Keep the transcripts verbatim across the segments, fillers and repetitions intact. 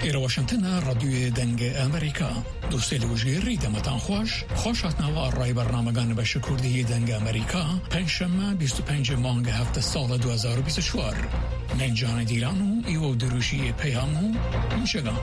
إلى واشنطن راديو دنگ أمريكا دوستي لوجيري دمتان خوش خوش هاتنوا الرأي برنامجان بشكردي دنگ أمريكا پنجشنبه بیست و پنج مانگ هفته سال دو هزار و بیست و چهار من جان دیلانو ایو دروشی پیامو میشگان.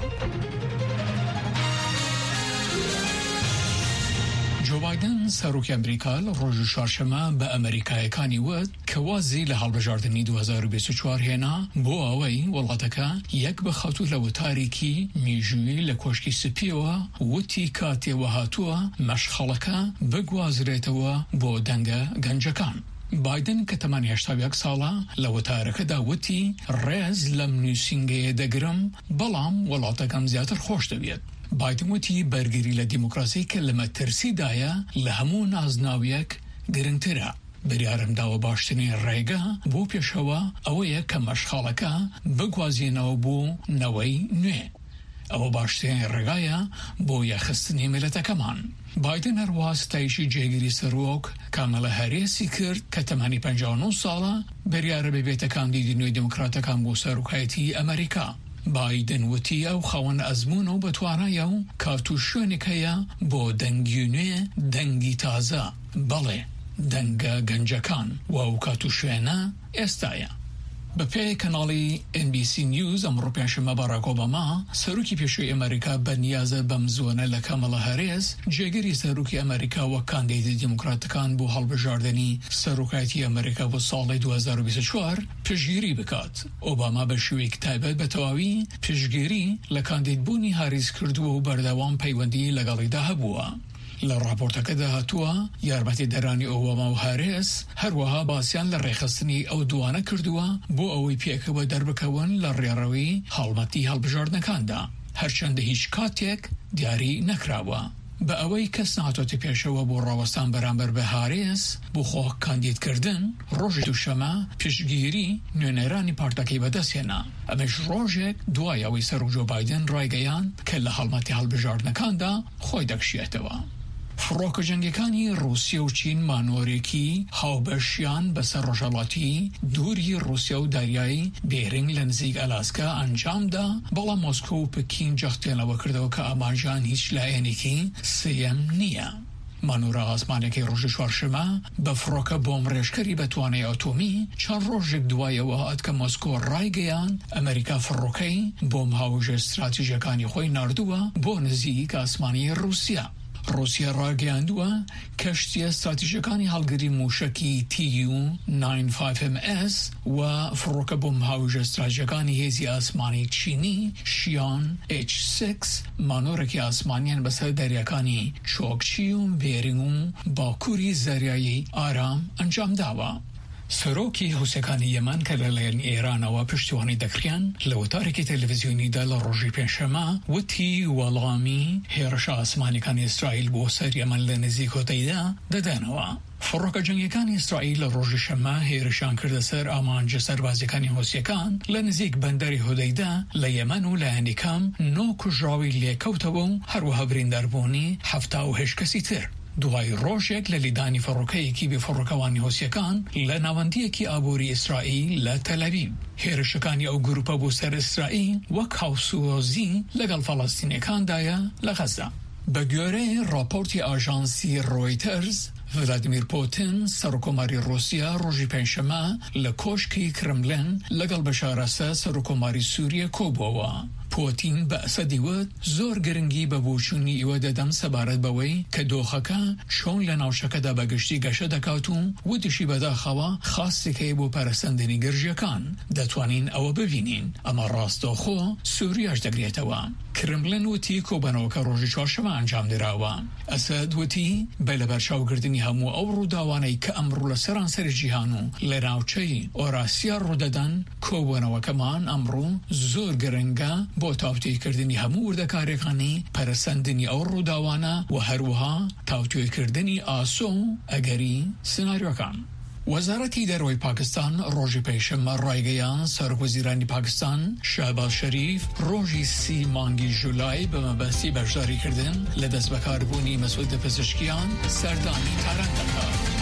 جو بایدن سروک امریکا لروج چهارشنبه به امریکای کانی ود کوازی لهالبجاردنی دو هزار و بیست و چهار هنا بو اوی ولاتکا یک بخاطو لو تاریکی میجوی لکوشکی سپیوا وتی کاتی وهاتوا مشخلکا بگوازریتوا بو دنگا گنجکان. بایدن که ثمانية وثمانين ساله لو تارك داوتي رز لم نوسینگه دگرم بلام ولاتکم زیاتر خوش دوید. بایدن وتی برگری لدیموکراسی که لما ترسی دایا لهمو نازناویک گرنگتره. بریارم داو باشتنی ریگا بو پیشوا اویه که مشخالکا بگوازیناو بو نوی نوی. او باشتنی ریگایا بو یخستنی ملتکمان. بایدن هر واسطایشی جگری سروک کاملا هریسی کرد که ثمانية وخمسين ساله بریار ببیت کاندیدی نوی دموکراتکان بو سروکایتی امریکا. بایدن وتی او خوان ازمونو بتوانایو کاتوشونیکایا بو دنگیونه دنگی تازه بله دنگا گنجکان و او کاتوشونا استایا. به پی کانالی ان بی سی نیوز امرو پنجشنبه باراک اوباما سروکی پیشوی امریکا به نیاز بمزونه لکامالا هریس جگری سروکی امریکا و کاندید دموکراتکان بو هالبجاردنی سروکایتی امریکا و سال دو هزار و بیست و چهار پیشگیری بکات. اوباما به شوی کتابت به تواوی پیشگیری لکاندید بونی هریس کردو و بردوام پیوندی لگالی ده بوا. لراپورتا که هاتوا یارمتی درانی اوباما و هاریس هر وها باسیان لرخصنی او دوانه کردوا بو اوی پیک و دربکون لریاروی حالمتی هالبجاردنکان دا هرچند هیچ کاتیک دیاری نکراوا. با اوی کس نهاتوتی پیشوا بو راوستان برانبر به هاریس بو خواه کاندید کردن روژ دوشما پیشگیری نونیرانی پارتاکی بدستینا. امش روژک دوای اوی سر جو بایدن رایگیان که لحالمتی هالبجاردنکان دا خوی دکشیتوا. فروک جنگیکانی روسیه و چین مانوریکی هاوبشیان بسر رجالاتی دوری روسیه و دریایی بیرنگ لنزیگ الاسکا انجام دا بالا مسکو و پکین جختین لو کرده و که امانجان هیچ لعنیکی سیم نیا. مانورا آسمانی که روز چهارشنبه به فروک بمب رشکری بتوانه اتمی چند روز دوای وقت که مسکو رایگیان امریکا فروکی بمب هاوج استراتژیکانی خوی نردوا با نزدیک آسمانی روسیه. روسیه را گیاندوا کشتی استراتژیکانی هالگری موشکی تی یو نود و پنج ام اس و فروک بمب هاوج استراتژیکانی هیزی آسمانی چینی شیان اچ شش مانورکی آسمانیان بسر دریاکانی چوکچیوم بیرینگوم باکوری زریایی آرام انجام داوا. سروکی حوسکانی یمن که لین ایران و پشتوانی دکریان لوتارکی تلویزیونی دل روژی پنجشنبه و تی ولامی هرش آسمانی کان اسرائیل بو سر یمن لنزیک و تیدا ددنوا. فروک جنگیکان اسرائیل روژ شنبه هرشان کرده سر آمانج سربازیکانی حوسیکان لنزیک بندری هدیدا لیمن و لعنیکم نو کجراوی لیکوتو هر و هبرین دربونی هفته و هش کسی تر. دوای روشک للیدانی فروکی کی به فروکوانی حوسیکان لنواندی کی آبوری اسرائیل لتل أبيب هرشکانی او گروپا بو سر اسرائیل و کاوسوزی لگل فلسطینی کان دایا لغزه. بگوره راپورتی آژانسی رویترز ولادیمیر پوتین سرکوماری روسیا روژی پنجشنبه لکوشکی کرملین لگل بشارسته سرکوماری سوریه کوبوا. پوتین به اسدیوت زور گرنگی به بوشونی ایوه دادم سبارت بوی که دوخکا چون لناوشکه دا بگشتی گشه دکاتون و دشی بدا خوا خاصی که بو پرستندنی گرژیکان دتوانین او ببینین اما راست خو سوریاش دگریتوا. کرملین وتی کوبانو که روژی چهارشنبه انجام دراوا. اسد وتی بله برشاو گردنی همو او رو داوانی که امرو لسران سر جیهانو لناوچهی اوراسیا رو دادن کوبانو کمان امرو زور گرنگا با تاوتی کردنی همو وردکارکانی پرسندنی او رو داوانا و هروها تاوتی کردنی آسو اگری سناریوکان. وزارتی دروی پاکستان روژی پنجشنبه رایگیان سروزیرانی پاکستان شهباز شریف روژی سی مانگی جولای به مبستی بشداری کردن لدست بکاربونی مسعود پزشکیان سردانی ترندکار.